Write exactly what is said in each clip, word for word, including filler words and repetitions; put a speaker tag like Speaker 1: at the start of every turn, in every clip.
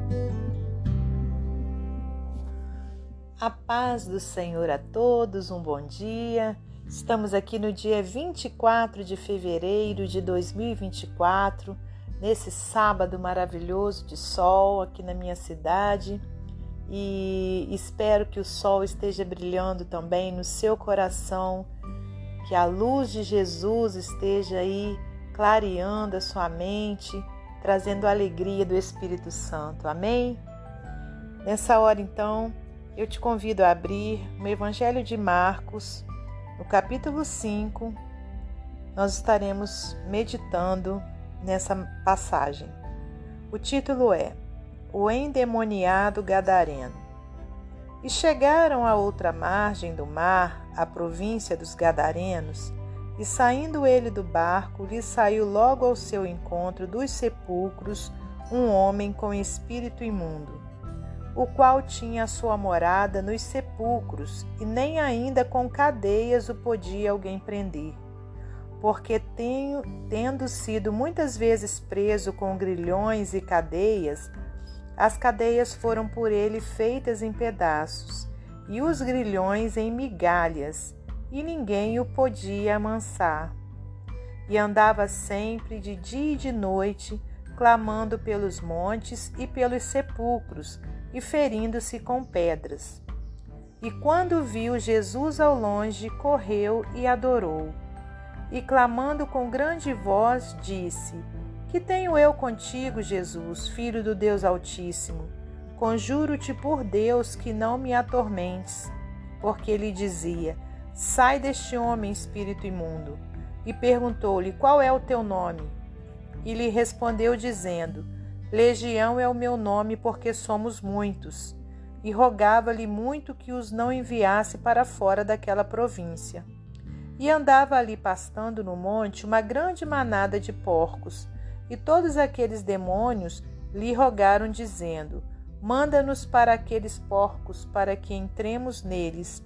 Speaker 1: A paz do Senhor a todos, um bom dia. Estamos aqui no dia vinte e quatro de fevereiro de dois mil e vinte e quatro, nesse sábado maravilhoso de sol aqui na minha cidade, e espero que o sol esteja brilhando também no seu coração, que a luz de Jesus esteja aí clareando a sua mente, trazendo a alegria do Espírito Santo. Amém? Nessa hora, então, eu te convido a abrir no Evangelho de Marcos, no capítulo cinco. Nós estaremos meditando nessa passagem. O título é O Endemoniado Gadareno. E chegaram à outra margem do mar, a província dos Gadarenos, e saindo ele do barco, lhe saiu logo ao seu encontro dos sepulcros um homem com espírito imundo, o qual tinha a sua morada nos sepulcros, e nem ainda com cadeias o podia alguém prender. Porque tenho, tendo sido muitas vezes preso com grilhões e cadeias, as cadeias foram por ele feitas em pedaços, e os grilhões em migalhas, e ninguém o podia amansar. E andava sempre de dia e de noite, clamando pelos montes e pelos sepulcros, e ferindo-se com pedras. E quando viu Jesus ao longe, correu e adorou. E clamando com grande voz, disse: Que tenho eu contigo, Jesus, Filho do Deus Altíssimo? Conjuro-te por Deus que não me atormentes. Porque ele dizia: Sai deste homem, espírito imundo. E perguntou-lhe: Qual é o teu nome? E lhe respondeu dizendo: Legião é o meu nome, porque somos muitos. E rogava-lhe muito que os não enviasse para fora daquela província. E andava ali pastando no monte uma grande manada de porcos, e todos aqueles demônios lhe rogaram, dizendo: Manda-nos para aqueles porcos, para que entremos neles.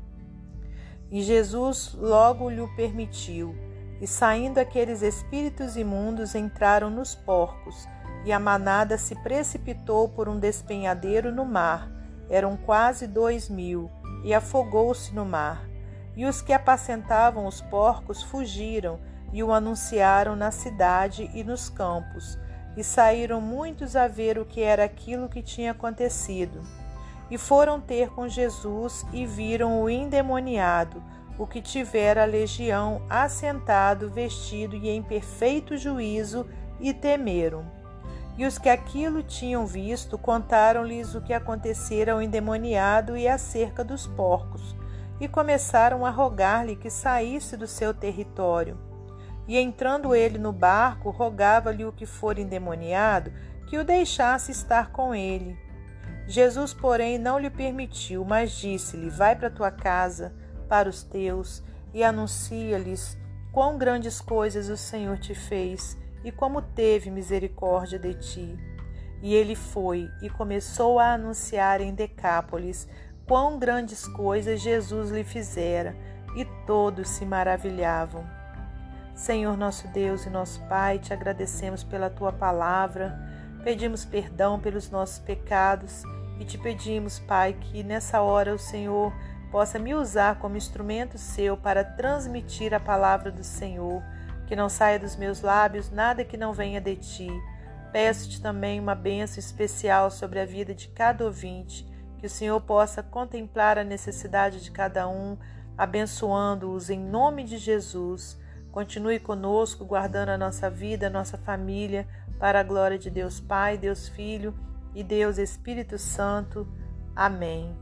Speaker 1: E Jesus logo lhe permitiu, e saindo aqueles espíritos imundos entraram nos porcos, e a manada se precipitou por um despenhadeiro no mar, eram quase dois mil, e afogou-se no mar. E os que apacentavam os porcos fugiram, e o anunciaram na cidade e nos campos, e saíram muitos a ver o que era aquilo que tinha acontecido. E foram ter com Jesus, e viram o endemoniado, o que tivera a legião, assentado, vestido e em perfeito juízo, e temeram. E os que aquilo tinham visto contaram-lhes o que acontecera ao endemoniado e acerca dos porcos, e começaram a rogar-lhe que saísse do seu território. E entrando ele no barco, rogava-lhe o que for endemoniado que o deixasse estar com ele. Jesus, porém, não lhe permitiu, mas disse-lhe: Vai para tua casa, para os teus, e anuncia-lhes quão grandes coisas o Senhor te fez, e como teve misericórdia de ti. E ele foi e começou a anunciar em Decápolis quão grandes coisas Jesus lhe fizera, e todos se maravilhavam. Senhor nosso Deus e nosso Pai, te agradecemos pela tua palavra, pedimos perdão pelos nossos pecados e te pedimos, Pai, que nessa hora o Senhor possa me usar como instrumento seu para transmitir a palavra do Senhor, que não saia dos meus lábios nada que não venha de ti. Peço-te também uma bênção especial sobre a vida de cada ouvinte, que o Senhor possa contemplar a necessidade de cada um, abençoando-os em nome de Jesus. Continue conosco, guardando a nossa vida, a nossa família, para a glória de Deus Pai, Deus Filho e Deus Espírito Santo. Amém.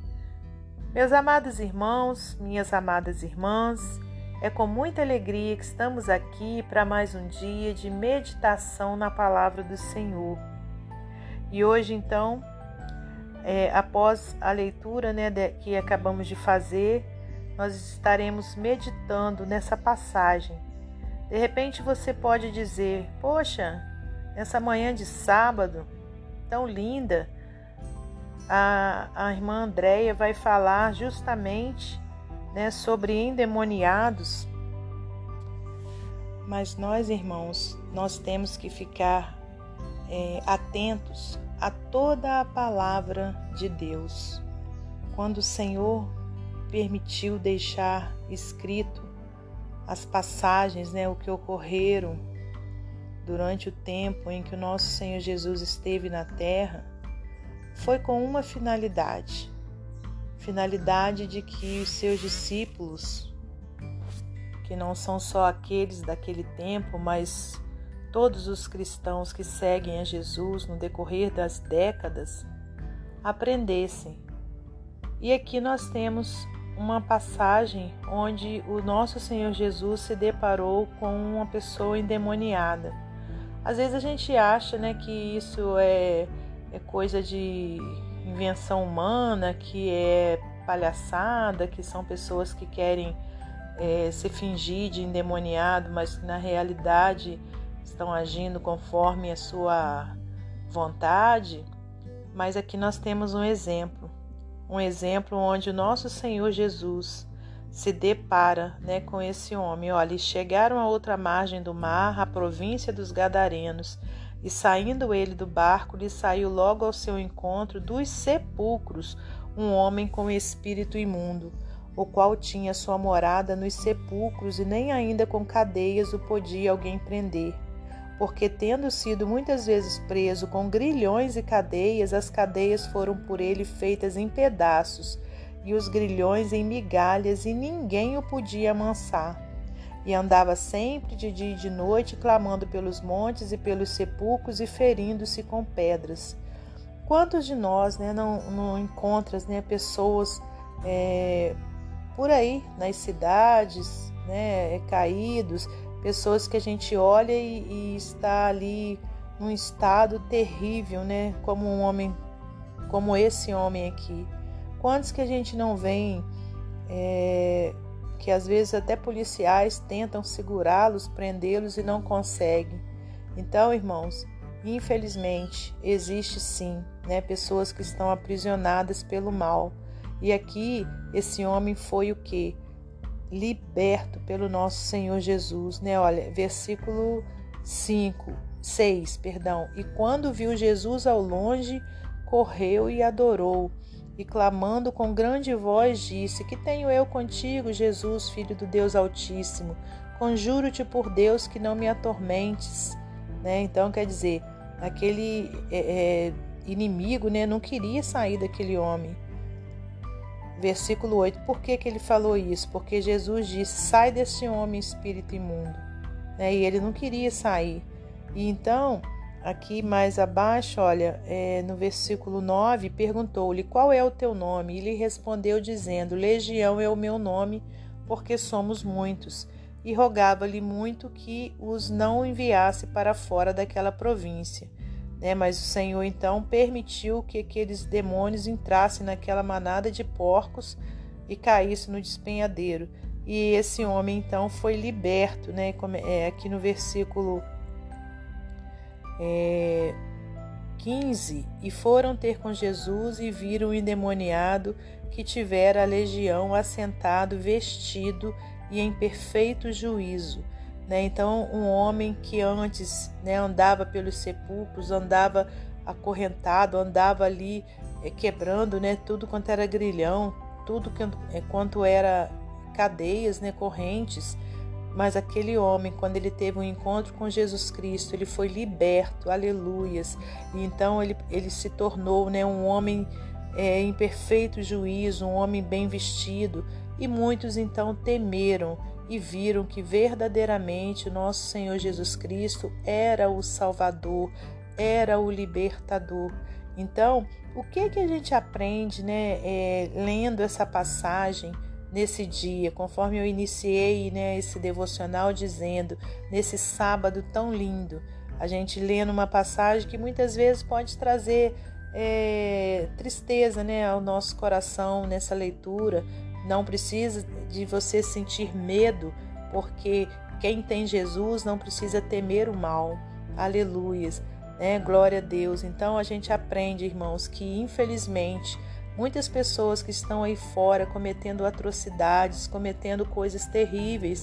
Speaker 1: Meus amados irmãos, minhas amadas irmãs, é com muita alegria que estamos aqui para mais um dia de meditação na palavra do Senhor. E hoje, então, é, após a leitura, né, de, que acabamos de fazer, nós estaremos meditando nessa passagem. De repente você pode dizer: Poxa, nessa manhã de sábado, tão linda, a, a irmã Andréia vai falar justamente, né, sobre endemoniados. Mas nós, irmãos, nós temos que ficar é, atentos a toda a palavra de Deus. Quando o Senhor permitiu deixar escrito as passagens, né, o que ocorreram durante o tempo em que o nosso Senhor Jesus esteve na terra, foi com uma finalidade, finalidade de que os seus discípulos, que não são só aqueles daquele tempo, mas todos os cristãos que seguem a Jesus no decorrer das décadas, aprendessem. E aqui nós temos uma passagem onde o nosso Senhor Jesus se deparou com uma pessoa endemoniada. Às vezes a gente acha, né, que isso é, é coisa de invenção humana, que é palhaçada, que são pessoas que querem é, se fingir de endemoniado, mas que na realidade estão agindo conforme a sua vontade. Mas aqui nós temos um exemplo, um exemplo onde o nosso Senhor Jesus se depara, né, com esse homem. Olha, e chegaram à outra margem do mar, a província dos Gadarenos, e saindo ele do barco, lhe saiu logo ao seu encontro dos sepulcros um homem com espírito imundo, o qual tinha sua morada nos sepulcros, e nem ainda com cadeias o podia alguém prender. Porque, tendo sido muitas vezes preso com grilhões e cadeias, as cadeias foram por ele feitas em pedaços, e os grilhões em migalhas, e ninguém o podia amansar. E andava sempre de dia e de noite, clamando pelos montes e pelos sepulcros, e ferindo-se com pedras. Quantos de nós, né, não, não encontras, né, pessoas é, por aí, nas cidades, né, caídos, pessoas que a gente olha e, e está ali num estado terrível, né? Como um homem, como esse homem aqui. Quantos que a gente não vê, é, que às vezes até policiais tentam segurá-los, prendê-los e não conseguem. Então, irmãos, infelizmente existe sim, né, pessoas que estão aprisionadas pelo mal. E aqui esse homem foi o quê? Liberto pelo nosso Senhor Jesus, né? Olha, versículo cinco, seis, perdão. E quando viu Jesus ao longe, correu e adorou, e clamando com grande voz disse: Que tenho eu contigo, Jesus, Filho do Deus Altíssimo? Conjuro-te por Deus que não me atormentes, né? Então, quer dizer, aquele é, é, inimigo, né, não queria sair daquele homem. Versículo oito, por que que ele falou isso? Porque Jesus disse: sai desse homem, espírito imundo. Né? E ele não queria sair. E então, aqui mais abaixo, olha, é, no versículo nove, perguntou-lhe: qual é o teu nome? E ele respondeu dizendo: Legião é o meu nome, porque somos muitos. E rogava-lhe muito que os não enviasse para fora daquela província. Né, mas o Senhor então permitiu que aqueles demônios entrassem naquela manada de porcos e caíssem no despenhadeiro. E esse homem então foi liberto, né, como é, aqui no versículo é, quinze. E foram ter com Jesus e viram o endemoniado que tivera a legião assentado, vestido e em perfeito juízo. Né? Então, um homem que antes, né, andava pelos sepulcros, andava acorrentado, andava ali é, quebrando, né, tudo quanto era grilhão, tudo que, é, quanto era cadeias, né, correntes. Mas aquele homem, quando ele teve um encontro com Jesus Cristo, ele foi liberto, aleluias. E então ele, ele se tornou, né, um homem é, em perfeito juízo, um homem bem vestido. E muitos então temeram e viram que verdadeiramente nosso Senhor Jesus Cristo era o Salvador, era o Libertador. Então, o que que a gente aprende, né, é, lendo essa passagem nesse dia, conforme eu iniciei, né, esse devocional dizendo, nesse sábado tão lindo, a gente lendo uma passagem que muitas vezes pode trazer é, tristeza, né, ao nosso coração nessa leitura. Não precisa de você sentir medo, porque quem tem Jesus não precisa temer o mal. Aleluias, né? Glória a Deus. Então a gente aprende, irmãos, que infelizmente muitas pessoas que estão aí fora cometendo atrocidades, cometendo coisas terríveis,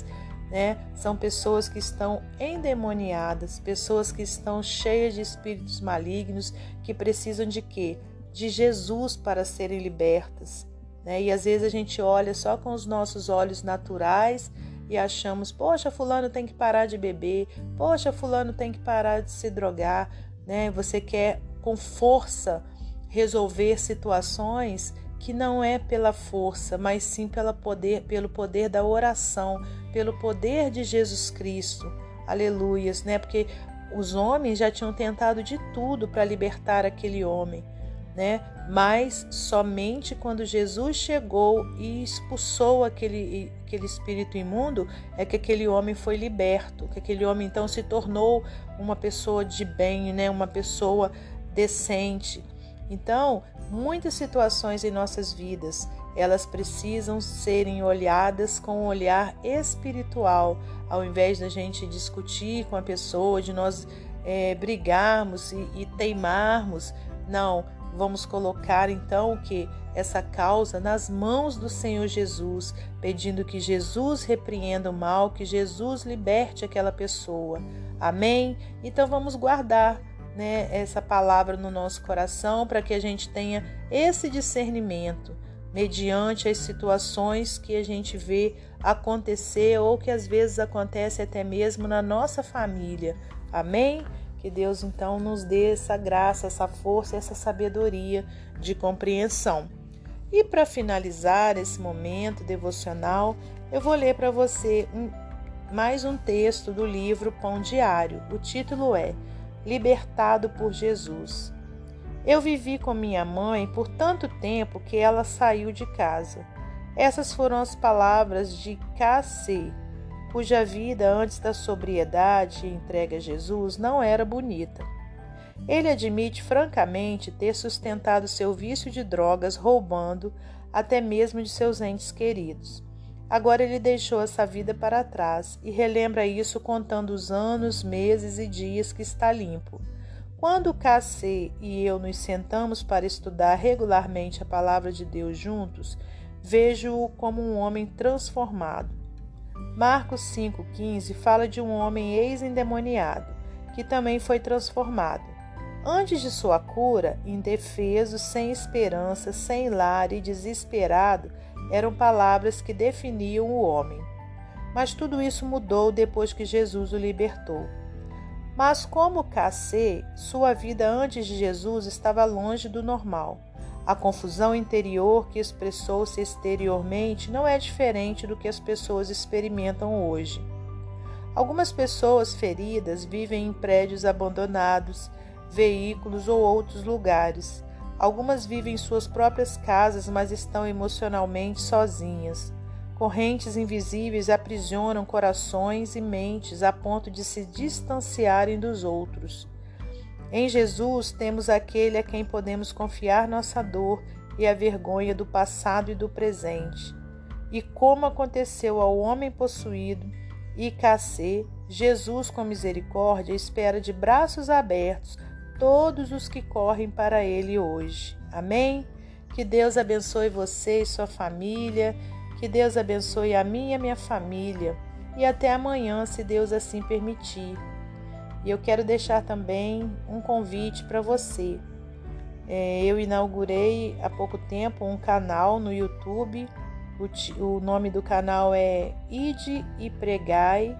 Speaker 1: né? São pessoas que estão endemoniadas, pessoas que estão cheias de espíritos malignos, que precisam de quê? De Jesus para serem libertas, né? E às vezes a gente olha só com os nossos olhos naturais e achamos, poxa, fulano tem que parar de beber, poxa, fulano tem que parar de se drogar, né? Você quer com força resolver situações que não é pela força, mas sim pela poder, pelo poder da oração, pelo poder de Jesus Cristo. Aleluias, né? Porque os homens já tinham tentado de tudo para libertar aquele homem, né? Mas somente quando Jesus chegou e expulsou aquele, aquele espírito imundo é que aquele homem foi liberto, que aquele homem então se tornou uma pessoa de bem, né? Uma pessoa decente. Então, muitas situações em nossas vidas, elas precisam serem olhadas com um olhar espiritual, ao invés da gente discutir com a pessoa, de nós é, brigarmos e, e teimarmos. Não, vamos colocar então o que? Essa causa nas mãos do Senhor Jesus, pedindo que Jesus repreenda o mal, que Jesus liberte aquela pessoa. Amém? Então vamos guardar, né, essa palavra no nosso coração para que a gente tenha esse discernimento mediante as situações que a gente vê acontecer ou que às vezes acontece até mesmo na nossa família. Amém? Que Deus então nos dê essa graça, essa força, essa sabedoria de compreensão. E para finalizar esse momento devocional, eu vou ler para você um, mais um texto do livro Pão Diário. O título é Libertado por Jesus. Eu vivi com minha mãe por tanto tempo que ela saiu de casa. Essas foram as palavras de K C, cuja vida antes da sobriedade e entrega a Jesus não era bonita. Ele admite francamente ter sustentado seu vício de drogas roubando até mesmo de seus entes queridos. Agora ele deixou essa vida para trás e relembra isso contando os anos, meses e dias que está limpo. Quando K C e eu nos sentamos para estudar regularmente a palavra de Deus juntos, vejo-o como um homem transformado. Marcos cinco, quinze fala de um homem ex-endemoniado, que também foi transformado. Antes de sua cura, indefeso, sem esperança, sem lar e desesperado, eram palavras que definiam o homem. Mas tudo isso mudou depois que Jesus o libertou. Mas como K C, sua vida antes de Jesus estava longe do normal. A confusão interior que expressou-se exteriormente não é diferente do que as pessoas experimentam hoje. Algumas pessoas feridas vivem em prédios abandonados, veículos ou outros lugares. Algumas vivem em suas próprias casas, mas estão emocionalmente sozinhas. Correntes invisíveis aprisionam corações e mentes a ponto de se distanciarem dos outros. Em Jesus temos aquele a quem podemos confiar nossa dor e a vergonha do passado e do presente. E como aconteceu ao homem possuído e K C, Jesus com misericórdia espera de braços abertos todos os que correm para Ele hoje. Amém? Que Deus abençoe você e sua família, que Deus abençoe a mim e a minha família, e até amanhã, se Deus assim permitir. E eu quero deixar também um convite para você. É, eu inaugurei há pouco tempo um canal no YouTube, o, o nome do canal é Ide e Pregai,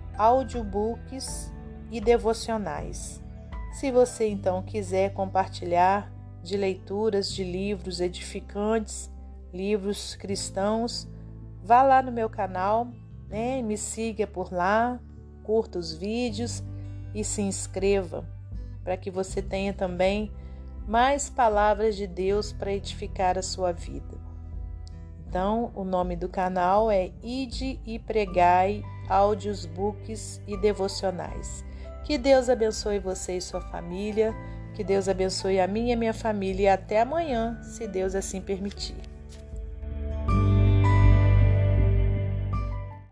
Speaker 1: Audiobooks e Devocionais. Se você então quiser compartilhar de leituras de livros edificantes, livros cristãos, vá lá no meu canal, né? Me siga por lá, curta os vídeos e se inscreva para que você tenha também mais palavras de Deus para edificar a sua vida. Então, o nome do canal é Ide e Pregai, Áudios, Books e Devocionais. Que Deus abençoe você e sua família, que Deus abençoe a mim e a minha família e até amanhã, se Deus assim permitir.